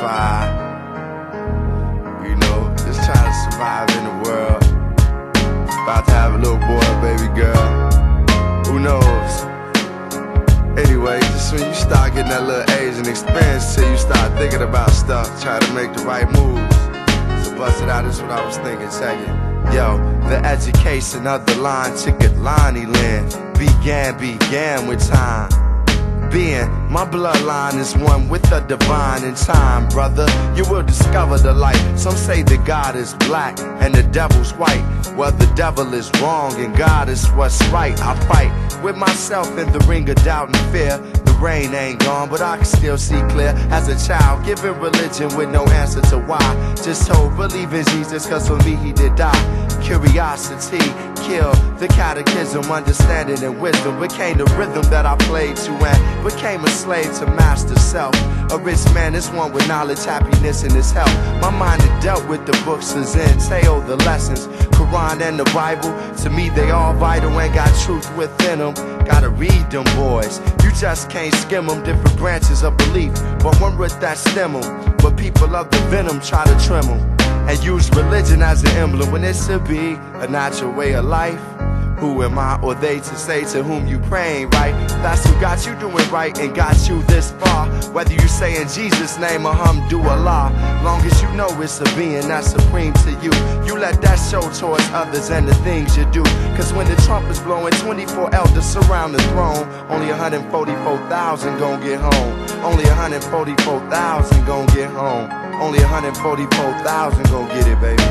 satisfied. You know, just trying to survive in the world. About to have a little boy, baby girl. Who knows? Anyway, just when you start getting that little age and experience till you start thinking about stuff, try to make the right moves. So bust it out, this is what I was thinking, check it. Yo, the education of the line ticket Lonnie Land began with time. Being, my bloodline is one with the divine in time, brother. You will discover the light. Some say that God is black and the devil's white. Well, the devil is wrong and God is what's right. I fight with myself in the ring of doubt and fear. The rain ain't gone, but I can still see clear. As a child, giving religion with no answer to why. Just told, believe in Jesus, cause for me he did die. Curiosity killed the catechism, understanding and wisdom became the rhythm that I played to and became a slave to master self. A rich man is one with knowledge, happiness, and his health. My mind had dealt with the books as entail the lessons. Quran and the Bible, to me they all vital and got truth within them. Gotta read them, boys. You just can't skim them. Different branches of belief, but one root that stem them. But people of the venom try to trim them and use religion as an emblem when it should be a natural way of life. Who am I or they to say to whom you praying, right? That's who got you doing right and got you this far. Whether you say in Jesus' name or Alhamdulillah, long as you know it's a being that's supreme to you, you let that show towards others and the things you do. Cause when the trumpet's blowing, 24 elders surround the throne. Only 144,000 gon' get home. Only 144,000 gon' get home. Only 144,000 gon' get it, baby.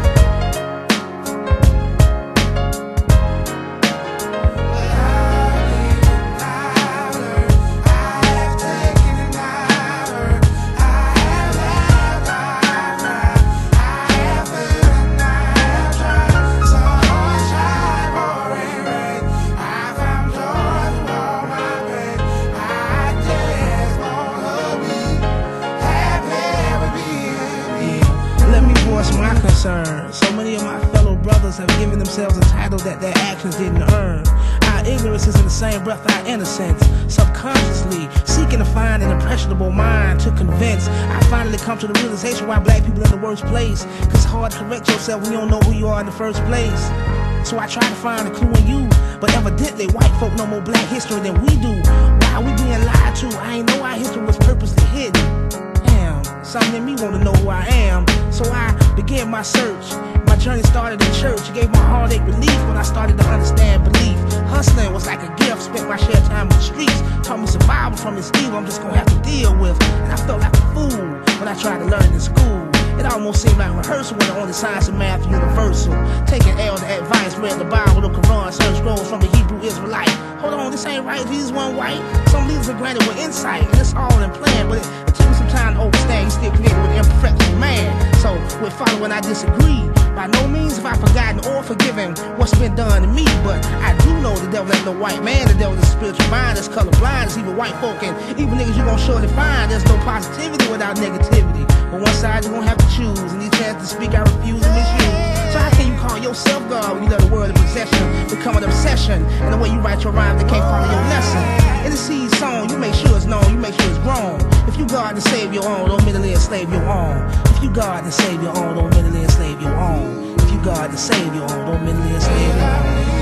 So many of my fellow brothers have given themselves a title that their actions didn't earn. Our ignorance is in the same breath our innocence. Subconsciously seeking to find an impressionable mind to convince. I finally come to the realization why black people are in the worst place. Cause it's hard to correct yourself when you don't know who you are in the first place. So I try to find a clue in you, but evidently white folk know more black history than we do. Why are we being lied to? I ain't know our history was purposely hidden. Something in me want to know who I am, so I began my search. My journey started in church. It gave my heartache relief when I started to understand belief. Hustling was like a gift. Spent my share time in the streets. Taught me survival from this evil I'm just gonna have to deal with. And I felt like a fool when I tried to learn in school. It almost seemed like rehearsal when the only science and math universal. Taking elder advice, read the Bible, the Quran, certain scrolls from the Hebrew Israelite. Hold on, this ain't right, Jesus wasn't white. Some leaders are granted with insight, and it's all in plan, but it took me some time to understand he's still created with the imperfection of man. So, with following I disagree. By no means have I forgotten or forgiven what's been done to me, but I do know the devil ain't no white man. The devil is a spiritual mind that's colorblind. It's even white folk and even niggas you gon' surely find. There's no positivity without negativity, but one side you gon' have to choose, and these chances to speak I refuse to misuse. So how can you call yourself God when you let the word of possession become an obsession? And the way you write your rhymes, they can't follow your lesson. In the seed song, you make sure it's known, you make sure it's grown. If you God to save your own, don't mentally enslave your own. If you God to save your own, don't mentally enslave your own. If you God to save your own, don't mentally enslave your own.